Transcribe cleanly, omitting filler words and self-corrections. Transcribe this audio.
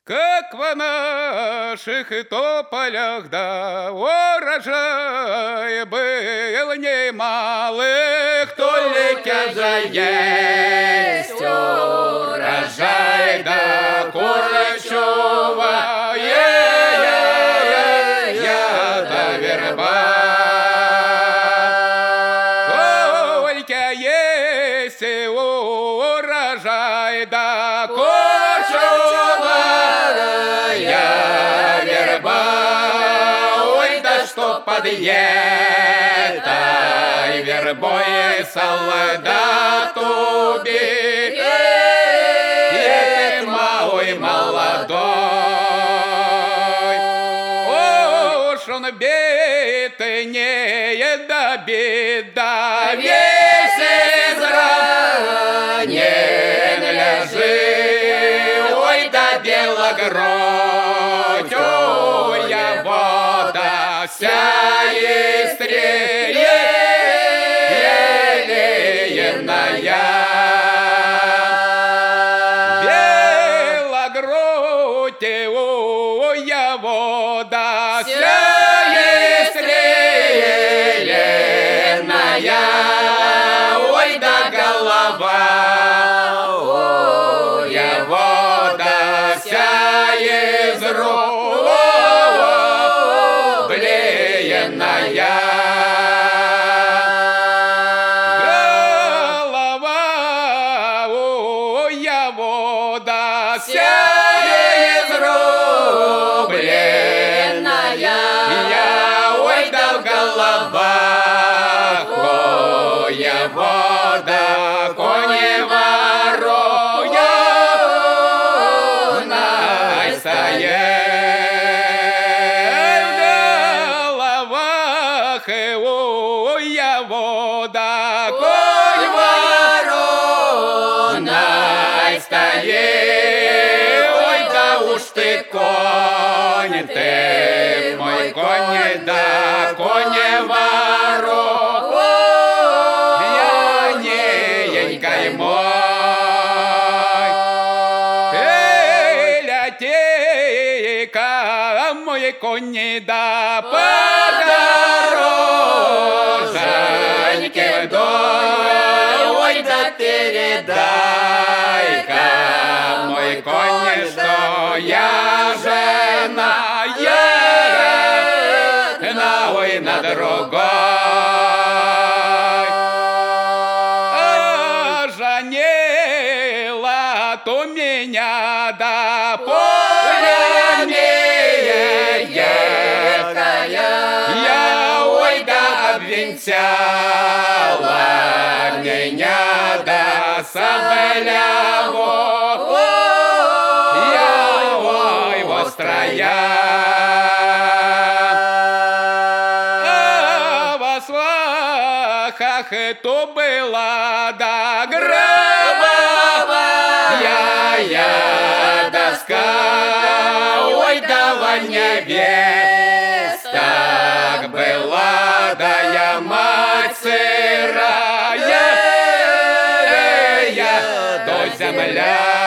Как в наших тополях, да, урожай был немалых, только же есть урожай, да, курчевая, да, верба. Только есть урожай, да, под этой вербой солдату бит малый молодой. Уж он бит не добит, да весь изранен лежит. Ой, да белогрудь, ой, я вода вся белогрудь, вода вся истреленная, ой, да голова, ой, вода вся изрубленная. Вода вся изрубленная, ой, да в головах, ой, вода кони вороной стоит. В головах, ой, вода конь вороной стоит. Ой, да уж ты конь, ты мой конь, да конь вороненькой мой. Летей-ка, мой конь, да по дороженьке вдоль. Ой, да передай-ка, мой конь, что я жена, ой, на другой. Оженила то меня, да поля я, ой, да обвенчала меня, да соболяво, ой, вострая. Ах, то была, да, гробовая доска, ой, да Ваня невеста была, да я мать сырая, до земля.